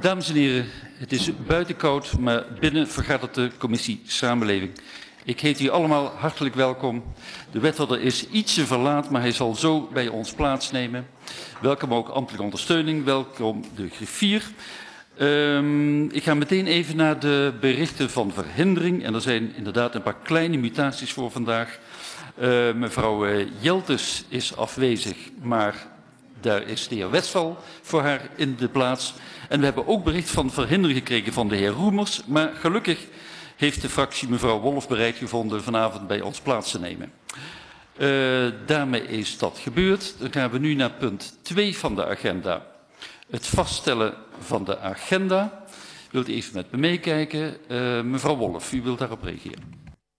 Dames en heren, het is buiten koud, maar binnen vergadert de commissie Samenleving. Ik heet u allemaal hartelijk welkom. De wethouder is ietsje verlaat, maar hij zal zo bij ons plaatsnemen. Welkom ook ambtelijke ondersteuning, welkom de griffier. Ik ga meteen even naar de berichten van verhindering. En er zijn inderdaad een paar kleine mutaties voor vandaag. Mevrouw Jeltes is afwezig, maar daar is de heer Westphal voor haar in de plaats. En we hebben ook bericht van verhindering gekregen van de heer Roemers. Maar gelukkig heeft de fractie mevrouw Wolf bereid gevonden vanavond bij ons plaats te nemen. Daarmee is dat gebeurd. Dan gaan we nu naar punt 2 van de agenda. Het vaststellen van de agenda. Wilt u even met me meekijken? Mevrouw Wolf, u wilt daarop reageren.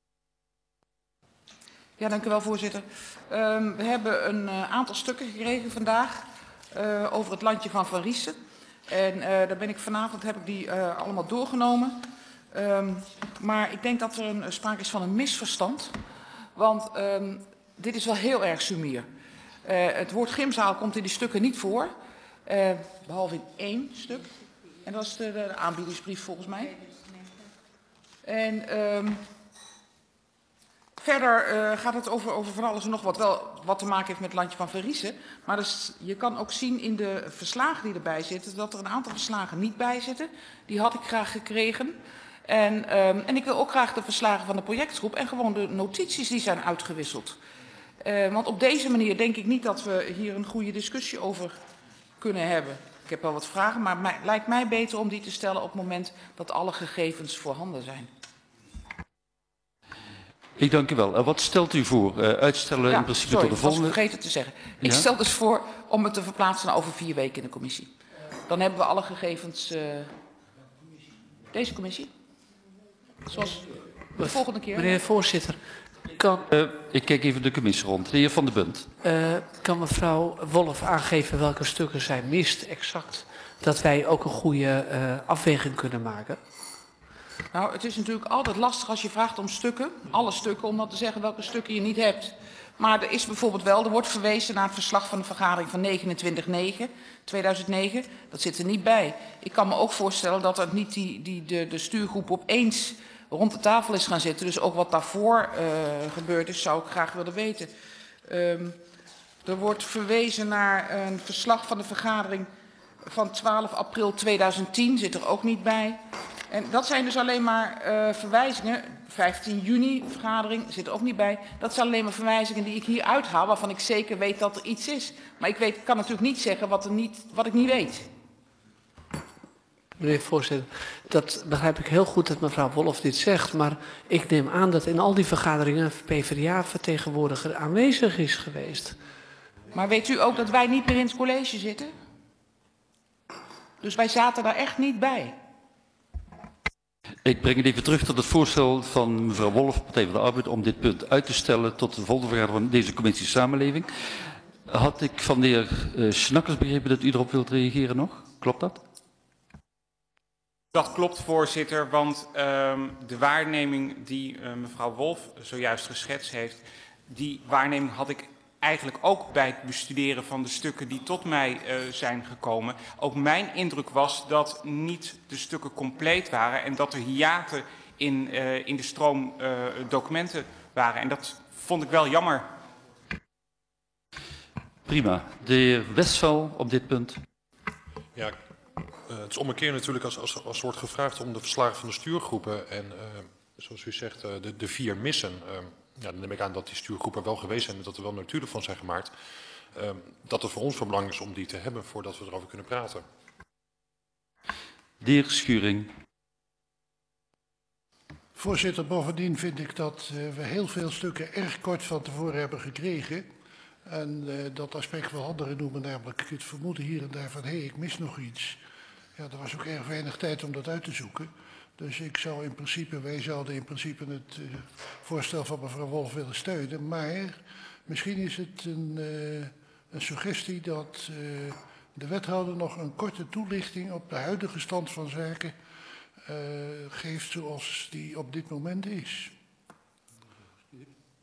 Ja, dank u wel, voorzitter. We hebben een aantal stukken gekregen vandaag over het landje van Van Riesen. En daar ben ik vanavond, heb ik die allemaal doorgenomen. Maar ik denk dat er sprake is van een misverstand. Want dit is wel heel erg sumier. Het woord gymzaal komt in die stukken niet voor. Behalve in 1 stuk. En dat is de aanbiedingsbrief volgens mij. En verder gaat het over van alles en nog wat. Wel wat te maken heeft met het landje van Van Riesen. Maar dus, je kan ook zien in de verslagen die erbij zitten, dat er een aantal verslagen niet bij zitten. Die had ik graag gekregen. En ik wil ook graag de verslagen van de projectgroep en gewoon de notities die zijn uitgewisseld. Want op deze manier denk ik niet dat we hier een goede discussie over kunnen hebben. Ik heb wel wat vragen, maar het lijkt mij beter om die te stellen op het moment dat alle gegevens voorhanden zijn. Ik dank u wel. Wat stelt u voor? Uitstellen in principe tot de volgende? Ik was vergeten te zeggen. Ik stel dus voor om het te verplaatsen naar over 4 weken in de commissie. Dan hebben we alle gegevens. Deze commissie? Zoals de volgende keer. Meneer de voorzitter, ik kijk even de commissie rond. De heer Van der Bunt. Kan mevrouw Wolf aangeven welke stukken zij mist exact? Dat wij ook een goede afweging kunnen maken. Nou, het is natuurlijk altijd lastig als je vraagt om stukken, alle stukken, om dan te zeggen welke stukken je niet hebt. Maar er is bijvoorbeeld wel, er wordt verwezen naar het verslag van de vergadering van 29/9/2009. Dat zit er niet bij. Ik kan me ook voorstellen dat er niet de stuurgroep opeens rond de tafel is gaan zitten. Dus ook wat daarvoor gebeurd is, zou ik graag willen weten. Er wordt verwezen naar een verslag van de vergadering van 12 april 2010, zit er ook niet bij. En dat zijn dus alleen maar verwijzingen. 15 juni vergadering zit er ook niet bij. Dat zijn alleen maar verwijzingen die ik hier uithaal, waarvan ik zeker weet dat er iets is. Maar ik kan natuurlijk niet zeggen wat ik niet weet. Meneer de voorzitter, dat begrijp ik heel goed dat mevrouw Wolf dit zegt. Maar ik neem aan dat in al die vergaderingen een PvdA-vertegenwoordiger aanwezig is geweest. Maar weet u ook dat wij niet meer in het college zitten? Dus wij zaten daar echt niet bij. Ik breng het even terug tot het voorstel van mevrouw Wolf, Partij van de Arbeid, om dit punt uit te stellen tot de volgende vergadering van deze commissie Samenleving. Had ik van de heer Schnakkers begrepen dat u erop wilt reageren nog? Klopt dat? Dat klopt, voorzitter, want de waarneming die mevrouw Wolf zojuist geschetst heeft, die waarneming had ik eigenlijk ook bij het bestuderen van de stukken die tot mij zijn gekomen. Ook mijn indruk was dat niet de stukken compleet waren en dat er hiaten in de stroom documenten waren. En dat vond ik wel jammer. Prima. De heer Westphal op dit punt. Ja, het is omgekeerd natuurlijk als wordt gevraagd om de verslagen van de stuurgroepen en zoals u zegt de 4 missen. Ja, dan neem ik aan dat die stuurgroepen wel geweest zijn en dat er wel notulen van zijn gemaakt. Dat het voor ons van belang is om die te hebben voordat we erover kunnen praten. De heer Schuring. Voorzitter, bovendien vind ik dat we heel veel stukken erg kort van tevoren hebben gekregen. En dat aspect wel anderen noemen, namelijk het vermoeden hier en daar van hé, ik mis nog iets. Ja, er was ook erg weinig tijd om dat uit te zoeken. Dus wij zouden in principe het voorstel van mevrouw Wolf willen steunen. Maar misschien is het een suggestie dat de wethouder nog een korte toelichting op de huidige stand van zaken geeft zoals die op dit moment is.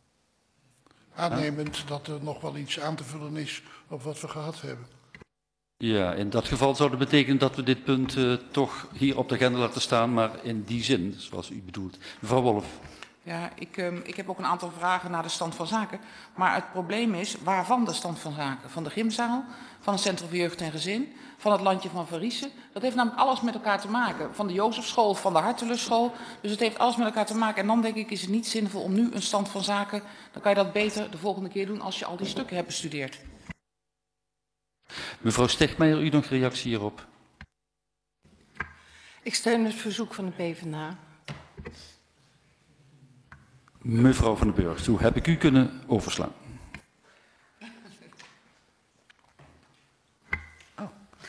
Aannemend dat er nog wel iets aan te vullen is op wat we gehad hebben. Ja, in dat geval zou dat betekenen dat we dit punt toch hier op de agenda laten staan, maar in die zin, zoals u bedoelt. Mevrouw Wolf. Ja, ik heb ook een aantal vragen naar de stand van zaken. Maar het probleem is, waarvan de stand van zaken? Van de gymzaal, van het Centrum voor Jeugd en Gezin, van het landje van Varisse. Dat heeft namelijk alles met elkaar te maken. Van de Jozefschool, van de Hartelusschool. Dus het heeft alles met elkaar te maken. En dan denk ik, is het niet zinvol om nu een stand van zaken. Dan kan je dat beter de volgende keer doen als je al die stukken hebt bestudeerd. Mevrouw Stegmeijer, u nog reactie hierop? Ik steun het verzoek van de PvdA. Mevrouw van den Burg, hoe heb ik u kunnen overslaan? Oh.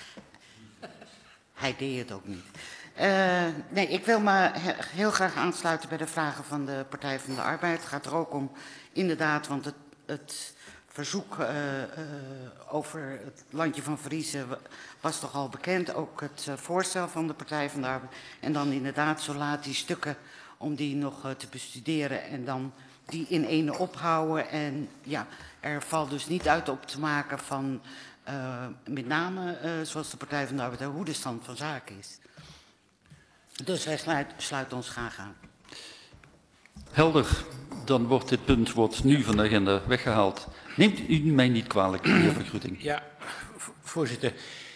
Hij deed het ook niet. Nee, ik wil me heel graag aansluiten bij de vragen van de Partij van de Arbeid. Het gaat er ook om, inderdaad, want het verzoek over het landje van Varisse was toch al bekend. Ook het voorstel van de Partij van de Arbeid. En dan inderdaad zo laat die stukken om die nog te bestuderen en dan die in ene ophouden. En ja, er valt dus niet uit op te maken van met name, zoals de Partij van de Arbeid, hoe de stand van zaken is. Dus wij sluiten ons graag aan. Helder. Dan wordt dit punt nu van de agenda weggehaald. Neemt u mij niet kwalijk, de heer Van Grutting? Ja, voorzitter.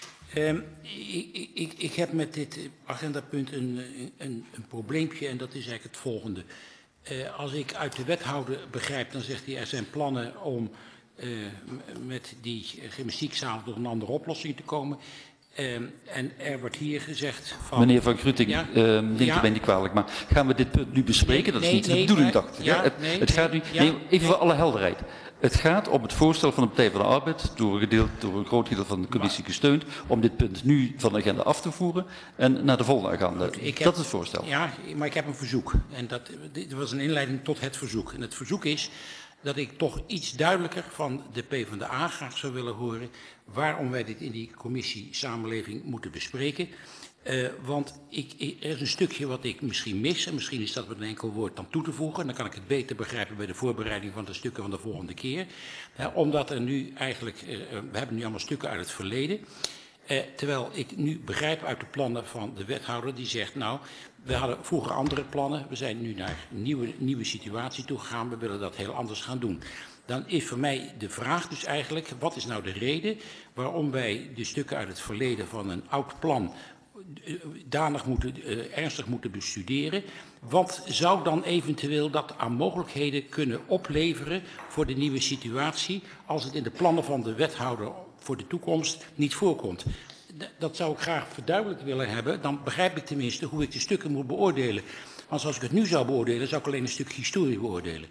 Ik heb met dit agendapunt een probleempje en dat is eigenlijk het volgende. Als ik uit de wethouder begrijp, dan zegt hij er zijn plannen om met die gymnastiekzaal tot een andere oplossing te komen. En er wordt hier gezegd van... Meneer Van Grutting, ja, neemt u mij niet kwalijk, maar gaan we dit punt nu bespreken? Dat is niet de bedoeling, dacht ik. Ja, het gaat nu, even voor alle helderheid. Het gaat om het voorstel van de Partij van de Arbeid, door een groot deel van de commissie gesteund, om dit punt nu van de agenda af te voeren en naar de volgende agenda. Dat is het voorstel. Ja, maar ik heb een verzoek. En dit was een inleiding tot het verzoek. En het verzoek is dat ik toch iets duidelijker van de PvdA graag zou willen horen waarom wij dit in die commissie Samenleving moeten bespreken. Want er is een stukje wat ik misschien mis, en misschien is dat met een enkel woord dan toe te voegen, en dan kan ik het beter begrijpen bij de voorbereiding van de stukken van de volgende keer. Omdat er nu eigenlijk, we hebben nu allemaal stukken uit het verleden, terwijl ik nu begrijp uit de plannen van de wethouder die zegt, nou, we hadden vroeger andere plannen, we zijn nu naar een nieuwe situatie toegegaan, we willen dat heel anders gaan doen. Dan is voor mij de vraag dus eigenlijk, wat is nou de reden waarom wij de stukken uit het verleden van een oud plan danig ernstig moeten bestuderen. Wat zou dan eventueel dat aan mogelijkheden kunnen opleveren voor de nieuwe situatie als het in de plannen van de wethouder voor de toekomst niet voorkomt? Dat zou ik graag verduidelijkt willen hebben. Dan begrijp ik tenminste hoe ik de stukken moet beoordelen. Want als ik het nu zou beoordelen, zou ik alleen een stuk historie beoordelen.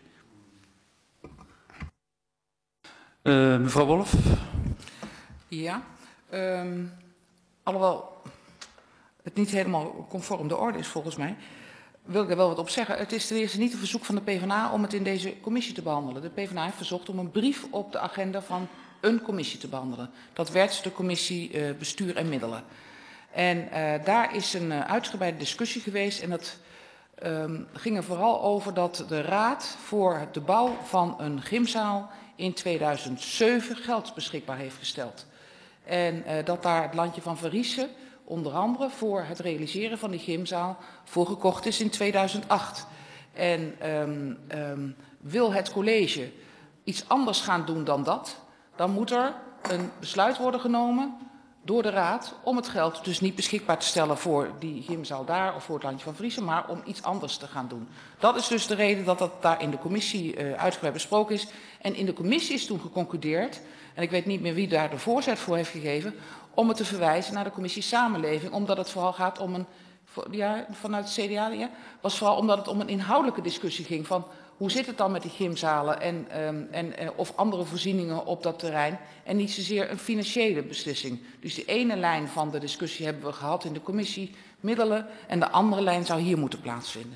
Mevrouw Wolf? Ja, alhoewel het niet helemaal conform de orde is volgens mij, wil ik er wel wat op zeggen. Het is ten eerste niet een verzoek van de PvdA om het in deze commissie te behandelen. De PvdA heeft verzocht om een brief op de agenda van een commissie te behandelen. Dat werd de commissie Bestuur en Middelen. En daar is een uitgebreide discussie geweest en dat ging er vooral over dat de Raad voor de bouw van een gymzaal in 2007 geld beschikbaar heeft gesteld. En dat daar het landje van Varisse onder andere voor het realiseren van die gymzaal voor gekocht is in 2008. En wil het college iets anders gaan doen dan dat, dan moet er een besluit worden genomen door de Raad om het geld dus niet beschikbaar te stellen voor die gymzaal daar of voor het landje van Varisse, maar om iets anders te gaan doen. Dat is dus de reden dat dat daar in de commissie uitgebreid besproken is. En in de commissie is toen geconcludeerd, en ik weet niet meer wie daar de voorzet voor heeft gegeven, om het te verwijzen naar de commissie Samenleving, omdat het vooral gaat om een, ja, vanuit het CDA, ja, was vooral omdat het om een inhoudelijke discussie ging van hoe zit het dan met die gymzalen of andere voorzieningen op dat terrein en niet zozeer een financiële beslissing. Dus de ene lijn van de discussie hebben we gehad in de commissie Middelen en de andere lijn zou hier moeten plaatsvinden.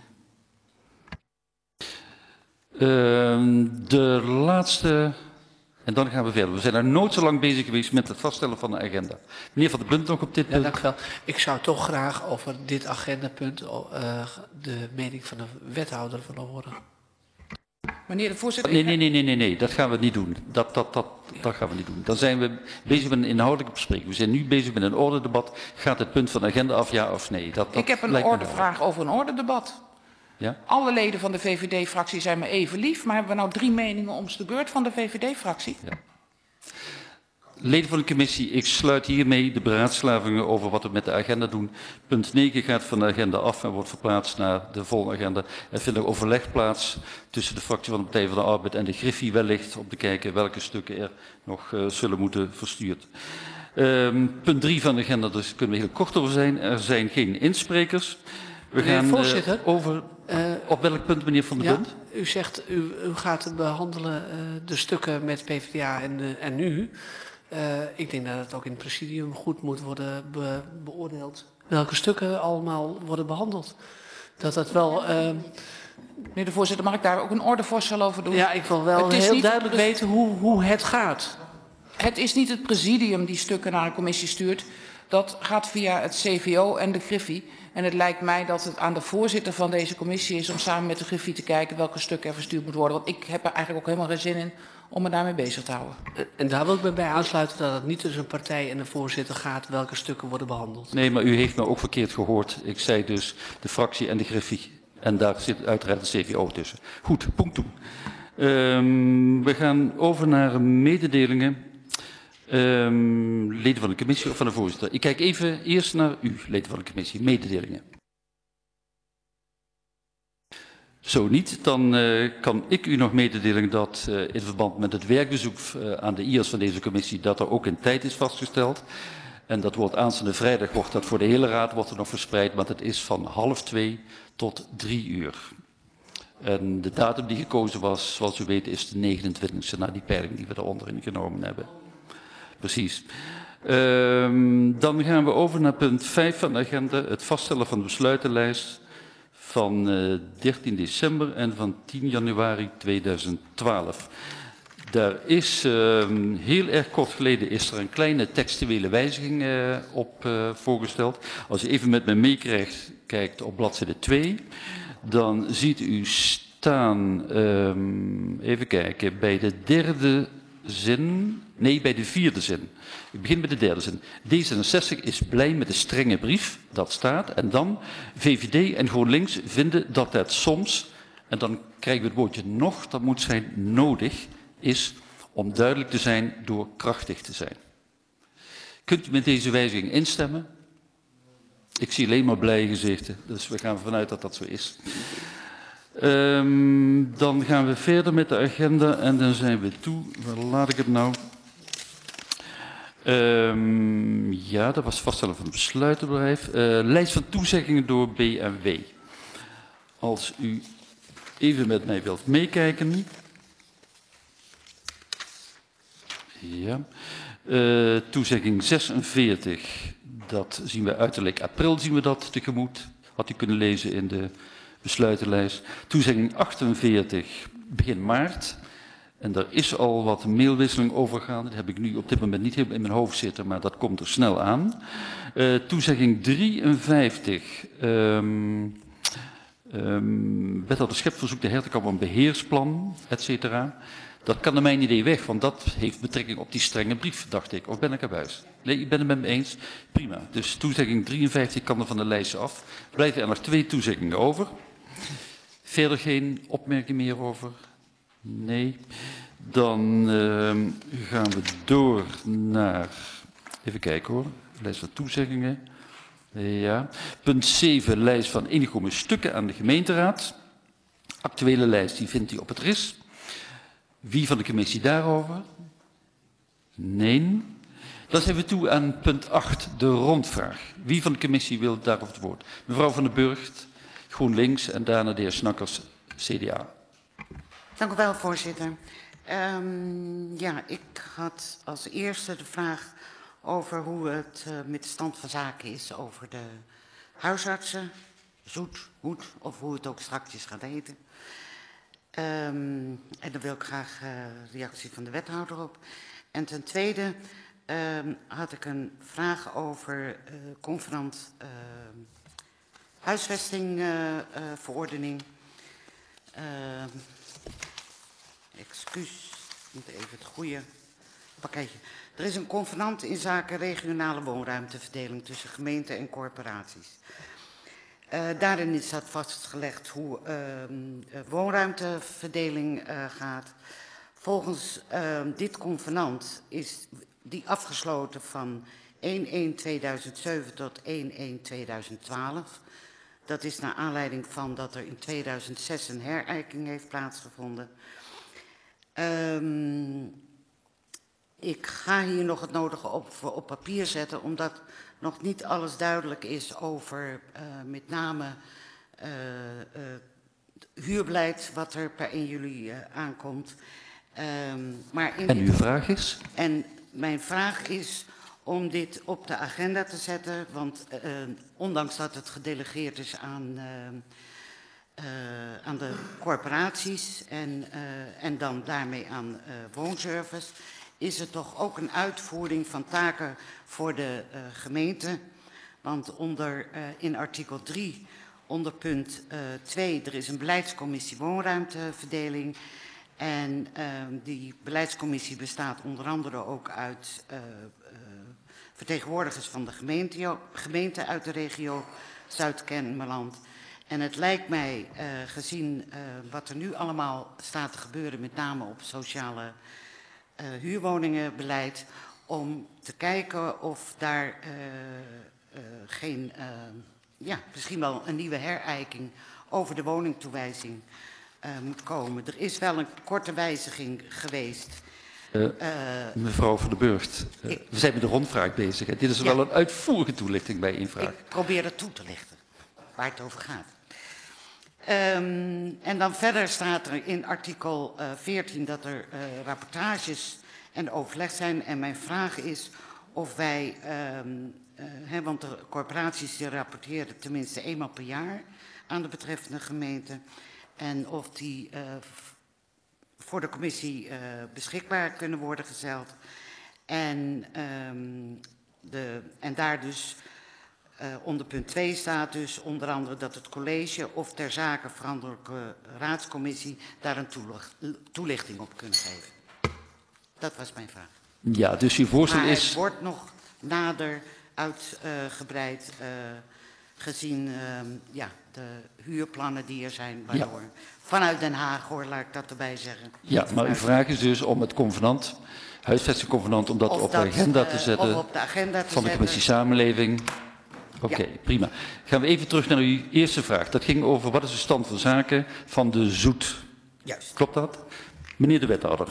De laatste... En dan gaan we verder. We zijn er nooit zo lang bezig geweest met het vaststellen van de agenda. Meneer Van der Punt nog op dit punt. Ja, dank u wel. Ik zou toch graag over dit agendapunt de mening van de wethouder willen horen. Meneer de voorzitter... Nee, dat gaan we niet doen. Dat gaan we niet doen. Dan zijn we bezig met een inhoudelijke bespreking. We zijn nu bezig met een ordedebat. Gaat het punt van de agenda af, ja of nee? Ik heb een ordevraag over een ordedebat. Ja? Alle leden van de VVD-fractie zijn me even lief, maar hebben we nou 3 meningen om de beurt van de VVD-fractie? Ja. Leden van de commissie, ik sluit hiermee de beraadslagingen over wat we met de agenda doen. Punt 9 gaat van de agenda af en wordt verplaatst naar de volgende agenda. Er vindt ook overleg plaats tussen de fractie van de Partij van de Arbeid en de Griffie wellicht om te kijken welke stukken er nog zullen moeten verstuurd. Punt 3 van de agenda, dus kunnen we heel kort over zijn. Er zijn geen insprekers. We gaan voorzitter, over... op welk punt, meneer Van der Bunt? U zegt, u gaat behandelen de stukken met PvdA en u. Ik denk dat het ook in het presidium goed moet worden beoordeeld welke stukken allemaal worden behandeld. Dat het wel... Meneer de voorzitter, mag ik daar ook een ordevoorstel over doen? Ja, ik wil wel heel duidelijk weten hoe het gaat. Het is niet het presidium die stukken naar een commissie stuurt. Dat gaat via het CVO en de Griffie. En het lijkt mij dat het aan de voorzitter van deze commissie is om samen met de Griffie te kijken welke stukken er verstuurd moeten worden. Want ik heb er eigenlijk ook helemaal geen zin in om me daarmee bezig te houden. En daar wil ik me bij aansluiten dat het niet tussen een partij en de voorzitter gaat welke stukken worden behandeld. Nee, maar u heeft me ook verkeerd gehoord. Ik zei dus de fractie en de Griffie. En daar zit uiteraard de CVO tussen. Goed, punt toe. We gaan over naar mededelingen. Leden van de commissie of van de voorzitter. Ik kijk even eerst naar u, leden van de commissie. Mededelingen. Zo niet, dan kan ik u nog mededelen dat in verband met het werkbezoek aan de IAS van deze commissie, dat er ook een tijd is vastgesteld. En dat wordt aanstaande vrijdag, wordt dat voor de hele raad wordt er nog verspreid, want het is van 1:30 tot 3:00. En de datum die gekozen was, zoals u weet, is de 29e, na die peiling die we daaronder ingenomen hebben. Precies. Dan gaan we over naar punt 5 van de agenda, het vaststellen van de besluitenlijst van 13 december en van 10 januari 2012. Daar is heel erg kort geleden is er een kleine textuele wijziging op voorgesteld. Als u even met me meekijkt op bladzijde 2, dan ziet u staan, even kijken, bij de derde zin, nee, bij de vierde zin. Ik begin met de derde zin. D66 is blij met de strenge brief, dat staat. En dan, VVD en GroenLinks vinden dat het soms, en dan krijgen we het woordje nog, dat moet zijn nodig, is om duidelijk te zijn door krachtig te zijn. Kunt u met deze wijziging instemmen? Ik zie alleen maar blije gezichten, dus we gaan ervan uit dat dat zo is. Dan gaan we verder met de agenda en dan zijn we toe. Waar laat ik het nou? Ja, dat was vaststellen van het besluitenbedrijf. Lijst van toezeggingen door B&W. Als u even met mij wilt meekijken. Ja. Toezegging 46. Dat zien we uiterlijk april zien we dat tegemoet. Had u kunnen lezen in de besluitenlijst. Toezegging 48 begin maart. En daar is al wat mailwisseling overgegaan. Dat heb ik nu op dit moment niet in mijn hoofd zitten, maar dat komt er snel aan. Toezegging 53. Wethouder Schep verzoekt de Hertekamp een beheersplan, et cetera. Dat kan naar mijn idee weg, want dat heeft betrekking op die strenge brief, dacht ik. Of ben ik erbij? Nee, ik ben het met me eens. Prima. Dus toezegging 53 kan er van de lijst af. Blijven er nog 2 toezeggingen over. Verder geen opmerking meer over? Nee. Dan gaan we door naar... Even kijken hoor. Lijst van toezeggingen. Ja. Punt 7. Lijst van ingenomen stukken aan de gemeenteraad. Actuele lijst, die vindt u op het RIS. Wie van de commissie daarover? Nee. Dan zijn we toe aan punt 8, de rondvraag. Wie van de commissie wil daarover het woord? Mevrouw Van den Burgt, GroenLinks en daarna de heer Snakkers, CDA. Dank u wel, voorzitter. Ja, ik had als eerste de vraag over hoe het met de stand van zaken is over de huisartsen, zoet, hoed of hoe het ook straks gaat heten. En daar wil ik graag reactie van de wethouder op. En ten tweede had ik een vraag over convenant huisvestingverordening. Excuus, ik moet even het goede pakketje. Er is een convenant in zaken regionale woonruimteverdeling tussen gemeenten en corporaties. Daarin staat vastgelegd hoe woonruimteverdeling gaat. Volgens dit convenant is die afgesloten van 1/1/2007 tot 1/1/2012. Dat is naar aanleiding van dat er in 2006 een herijking heeft plaatsgevonden. Ik ga hier nog het nodige op papier zetten, omdat nog niet alles duidelijk is over met name huurbeleid wat er per 1 juli aankomt. En uw vraag is? En mijn vraag is om dit op de agenda te zetten, want ondanks dat het gedelegeerd is aan de corporaties en dan daarmee aan woonservice, is er toch ook een uitvoering van taken voor de gemeente. Want in artikel 3, onder punt 2, er is een beleidscommissie woonruimteverdeling. En die beleidscommissie bestaat onder andere ook uit vertegenwoordigers van de gemeente uit de regio Zuid-Kennemerland. En het lijkt mij, gezien wat er nu allemaal staat te gebeuren, met name op sociale huurwoningenbeleid, om te kijken of daar misschien wel een nieuwe herijking over de woningtoewijzing moet komen. Er is wel een korte wijziging geweest. Mevrouw van der Burgt, we zijn met de rondvraag bezig. Dit is wel een uitvoerige toelichting bij één vraag. Ik probeer het toe te lichten, waar het over gaat. En dan verder staat er in artikel 14 dat er rapportages en overleg zijn. En mijn vraag is of wij, want de corporaties die rapporteren tenminste eenmaal per jaar aan de betreffende gemeente. En of die voor de commissie beschikbaar kunnen worden gesteld. En daar dus onder punt 2 staat dus onder andere dat het college of ter zake verantwoordelijke raadscommissie daar een toelichting op kunnen geven. Dat was mijn vraag. Ja, dus uw voorstel maar is... het wordt nog nader uitgebreid gezien de huurplannen die er zijn, waardoor vanuit Den Haag, hoor, laat ik dat erbij zeggen. Ja, maar uw vraag is dus om het convenant, huisvestingconvenant, om dat op de agenda te zetten van de commissie Samenleving. Oké, prima. Gaan we even terug naar uw eerste vraag. Dat ging over wat is de stand van zaken van de Zoet. Juist. Klopt dat? Meneer de wethouder.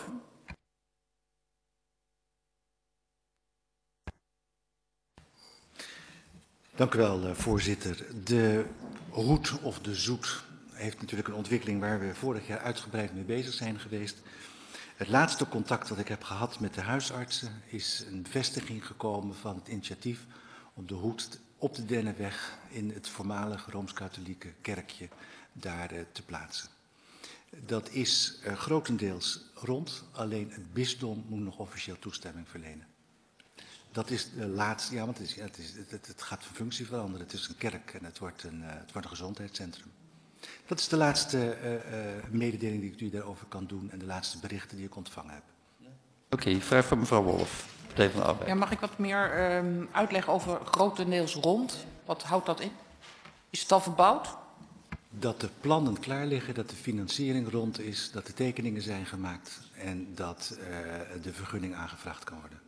Dank u wel, voorzitter. De Roet of de Zoet heeft natuurlijk een ontwikkeling waar we vorig jaar uitgebreid mee bezig zijn geweest. Het laatste contact dat ik heb gehad met de huisartsen is een vestiging gekomen van het initiatief om de Hoed op de Dennenweg in het voormalige Rooms-Katholieke kerkje daar te plaatsen. Dat is grotendeels rond, alleen het bisdom moet nog officieel toestemming verlenen. Dat is de laatste, ja, want het gaat van functie veranderen. Het is een kerk en het wordt een gezondheidscentrum. Dat is de laatste mededeling die ik u daarover kan doen en de laatste berichten die ik ontvangen heb. Oké, vraag van mevrouw Wolf, Partij van de Arbeid. Ja, mag ik wat meer uitleggen over grotendeels rond? Wat houdt dat in? Is het al verbouwd? Dat de plannen klaar liggen, dat de financiering rond is, dat de tekeningen zijn gemaakt en dat de vergunning aangevraagd kan worden.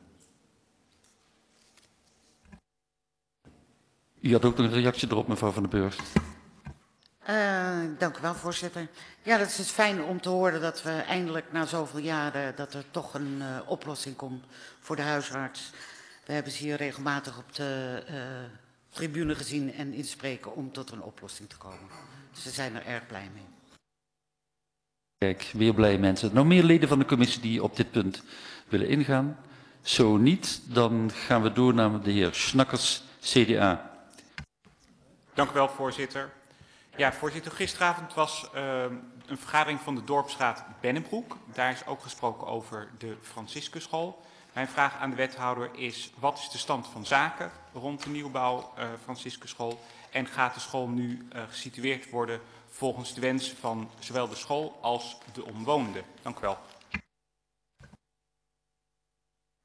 U had ook nog een reactie erop, mevrouw van der Burgt. Dank u wel, voorzitter. Ja, dat is dus fijn om te horen dat we eindelijk na zoveel jaren dat er toch een oplossing komt voor de huisarts. We hebben ze hier regelmatig op de tribune gezien en inspreken om tot een oplossing te komen. Dus we zijn er erg blij mee. Kijk, weer blij mensen. Nog meer leden van de commissie die op dit punt willen ingaan? Zo niet, dan gaan we door naar de heer Snakkers, CDA. Dank u wel, voorzitter. Ja, voorzitter, gisteravond was een vergadering van de Dorpsraad Bennebroek. Daar is ook gesproken over de Franciscusschool. Mijn vraag aan de wethouder is, wat is de stand van zaken rond de nieuwbouw Franciscusschool? En gaat de school nu gesitueerd worden volgens de wens van zowel de school als de omwonenden? Dank u wel.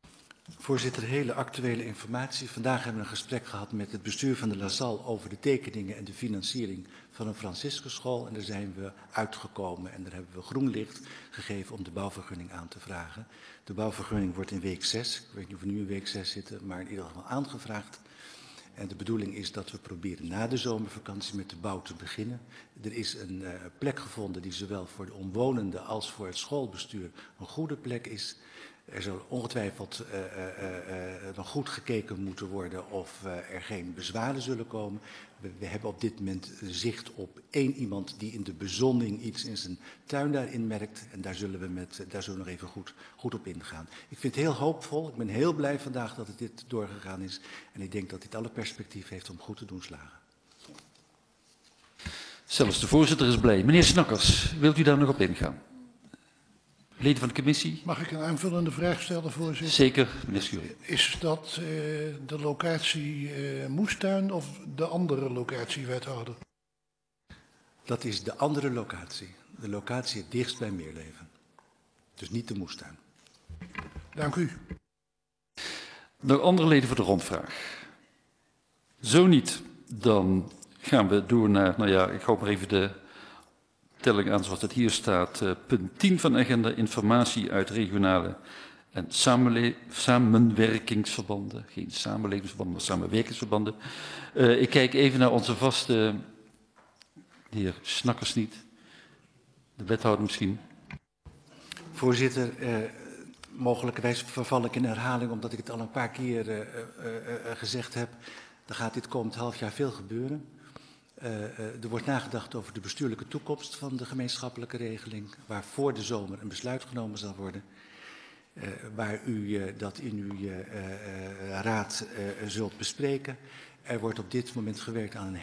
Voorzitter, hele actuele informatie. Vandaag hebben we een gesprek gehad met het bestuur van de LaSalle over de tekeningen en de financiering van een Franciscusschool. En daar zijn we uitgekomen en daar hebben we groen licht gegeven om de bouwvergunning aan te vragen. De bouwvergunning wordt in week 6, ik weet niet of we nu in week 6 zitten, maar in ieder geval aangevraagd. En de bedoeling is dat we proberen na de zomervakantie met de bouw te beginnen. Er is een plek gevonden die zowel voor de omwonenden als voor het schoolbestuur een goede plek is. Er zal ongetwijfeld nog goed gekeken moeten worden of er geen bezwaren zullen komen. We hebben op dit moment zicht op 1 iemand die in de bezonning iets in zijn tuin daarin merkt. En daar zullen we nog even goed op ingaan. Ik vind het heel hoopvol. Ik ben heel blij vandaag dat het dit doorgegaan is. En ik denk dat dit alle perspectief heeft om goed te doen slagen. Zelfs de voorzitter is blij. Meneer Snakkers, wilt u daar nog op ingaan? Leden van de commissie? Mag ik een aanvullende vraag stellen, voorzitter? Zeker, meneer Schuring. Is dat de locatie moestuin of de andere locatie, wethouder? Dat is de andere locatie. De locatie het dichtst bij Meerleven. Dus niet de moestuin. Dank u. Nog andere leden voor de rondvraag? Zo niet, dan gaan we door naar, nou ja, ik hou maar even de telling aan zoals het hier staat. Punt 10 van de agenda, informatie uit regionale en samenwerkingsverbanden. Geen samenlevingsverbanden, maar samenwerkingsverbanden. Ik kijk even naar onze vaste, de heer Snakkers niet, de wethouder misschien. Voorzitter, mogelijkerwijs verval ik in herhaling omdat ik het al een paar keer gezegd heb. Er gaat dit komend half jaar veel gebeuren. Er wordt nagedacht over de bestuurlijke toekomst van de gemeenschappelijke regeling, waar voor de zomer een besluit genomen zal worden, waar u dat in uw raad zult bespreken. Er wordt op dit moment gewerkt aan een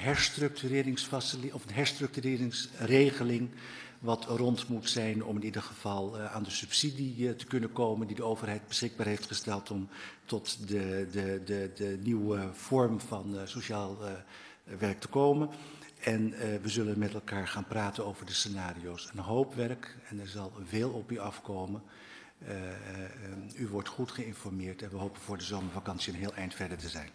herstructureringsregeling, wat rond moet zijn om in ieder geval aan de subsidie te kunnen komen die de overheid beschikbaar heeft gesteld om tot de nieuwe vorm van sociaal werk te komen. En we zullen met elkaar gaan praten over de scenario's. Een hoop werk en er zal veel op u afkomen. U wordt goed geïnformeerd en we hopen voor de zomervakantie een heel eind verder te zijn.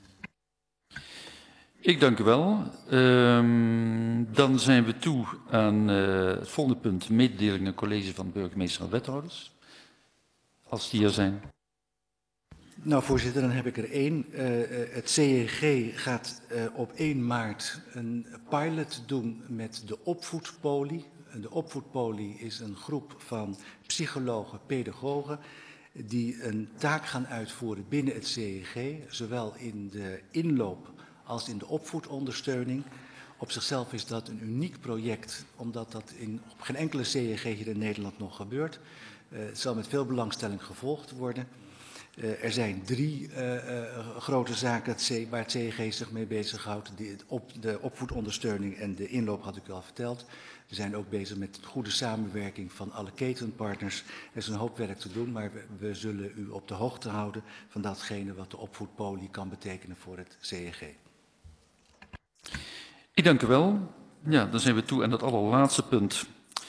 Ik dank u wel. Dan zijn we toe aan het volgende punt, mededelingen college van burgemeester en wethouders. Als die er zijn. Nou, voorzitter, dan heb ik er 1. Het CEG gaat op 1 maart een pilot doen met de opvoedpolie. De opvoedpolie is een groep van psychologen, pedagogen, die een taak gaan uitvoeren binnen het CEG, zowel in de inloop als in de opvoedondersteuning. Op zichzelf is dat een uniek project, omdat dat op geen enkele CEG hier in Nederland nog gebeurt. Het zal met veel belangstelling gevolgd worden. Er zijn 3 grote zaken waar het CEG zich mee bezighoudt. De opvoedondersteuning en de inloop had ik al verteld. We zijn ook bezig met de goede samenwerking van alle ketenpartners. Er is een hoop werk te doen, maar we zullen u op de hoogte houden van datgene wat de opvoedpolie kan betekenen voor het CEG. Ik dank u wel. Ja, dan zijn we toe aan het allerlaatste punt.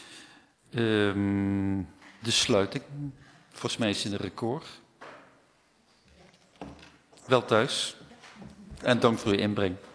De sluiting. Volgens mij is het in een record. Wel thuis. En dank voor uw inbreng.